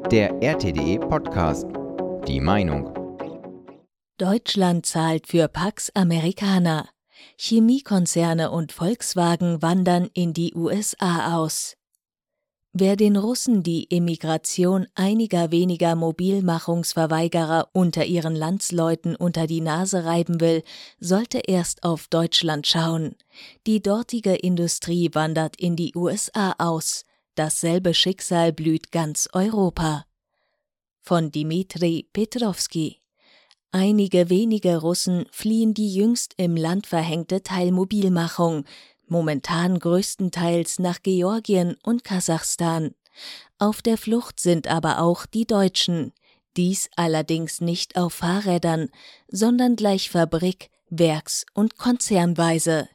Der RTDE Podcast. Die Meinung. Deutschland zahlt für Pax Americana. Chemiekonzerne und Volkswagen wandern in die USA aus. Wer den Russen die Emigration einiger weniger Mobilmachungsverweigerer unter ihren Landsleuten unter die Nase reiben will, sollte erst auf Deutschland schauen. Die dortige Industrie wandert in die USA aus. Dasselbe Schicksal blüht ganz Europa. Von Dmitri Petrovski. Einige wenige Russen fliehen die jüngst im Land verhängte Teilmobilmachung, momentan größtenteils nach Georgien und Kasachstan. Auf der Flucht sind aber auch die Deutschen, dies allerdings nicht auf Fahrrädern, sondern gleich Fabrik-, Werks- und Konzernweise.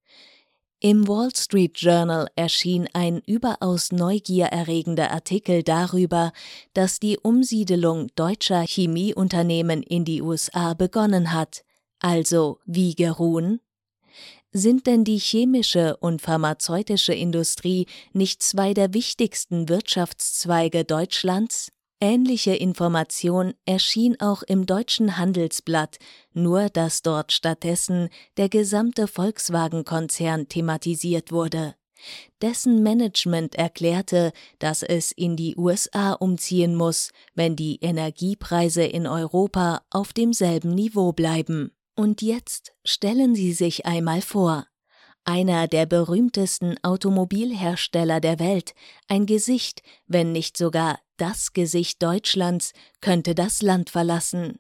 Im Wall Street Journal erschien ein überaus neugiererregender Artikel darüber, dass die Umsiedelung deutscher Chemieunternehmen in die USA begonnen hat. Also, wie geruhen? Sind denn die chemische und pharmazeutische Industrie nicht zwei der wichtigsten Wirtschaftszweige Deutschlands? Ähnliche Information erschien auch im Deutschen Handelsblatt, nur dass dort stattdessen der gesamte Volkswagen-Konzern thematisiert wurde. Dessen Management erklärte, dass es in die USA umziehen muss, wenn die Energiepreise in Europa auf demselben Niveau bleiben. Und jetzt stellen Sie sich einmal vor, einer der berühmtesten Automobilhersteller der Welt, ein Gesicht, wenn nicht sogar das Gesicht Deutschlands, könnte das Land verlassen.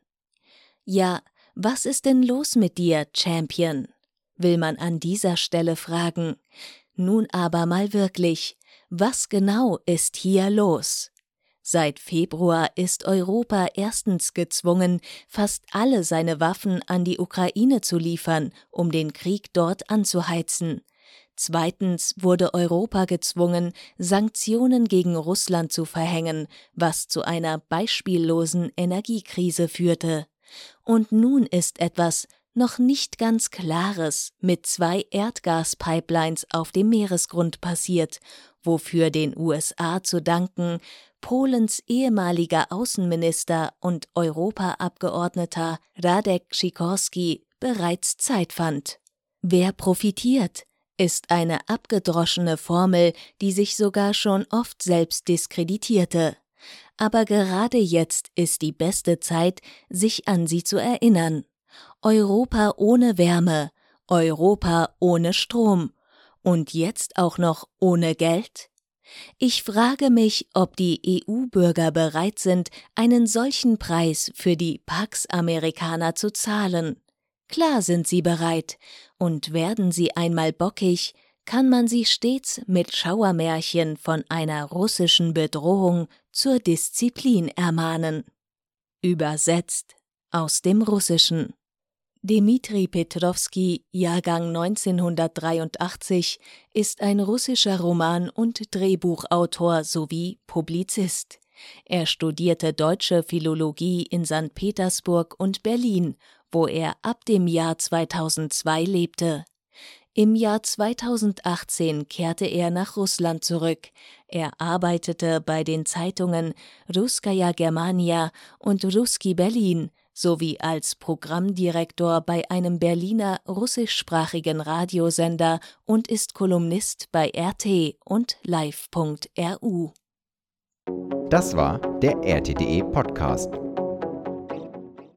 Ja, was ist denn los mit dir, Champion? Will man an dieser Stelle fragen. Nun aber mal wirklich, was genau ist hier los? Seit Februar ist Europa erstens gezwungen, fast alle seine Waffen an die Ukraine zu liefern, um den Krieg dort anzuheizen. Zweitens wurde Europa gezwungen, Sanktionen gegen Russland zu verhängen, was zu einer beispiellosen Energiekrise führte. Und nun ist etwas noch nicht ganz Klares mit 2 Erdgaspipelines auf dem Meeresgrund passiert, wofür den USA zu danken Polens ehemaliger Außenminister und Europaabgeordneter Radek Sikorski bereits Zeit fand. Wer profitiert, ist eine abgedroschene Formel, die sich sogar schon oft selbst diskreditierte. Aber gerade jetzt ist die beste Zeit, sich an sie zu erinnern. Europa ohne Wärme, Europa ohne Strom und jetzt auch noch ohne Geld? Ich frage mich, ob die EU-Bürger bereit sind, einen solchen Preis für die Pax Americana zu zahlen. Klar sind sie bereit, und werden sie einmal bockig, kann man sie stets mit Schauermärchen von einer russischen Bedrohung zur Disziplin ermahnen. Übersetzt aus dem Russischen. Dmitri Petrovski, Jahrgang 1983, ist ein russischer Roman- und Drehbuchautor sowie Publizist. Er studierte Deutsche Philologie in St. Petersburg und Berlin, wo er ab dem Jahr 2002 lebte. Im Jahr 2018 kehrte er nach Russland zurück. Er arbeitete bei den Zeitungen Russkaya Germania und Russki Berlin sowie als Programmdirektor bei einem Berliner russischsprachigen Radiosender und ist Kolumnist bei RT und live.ru. Das war der RTDE Podcast.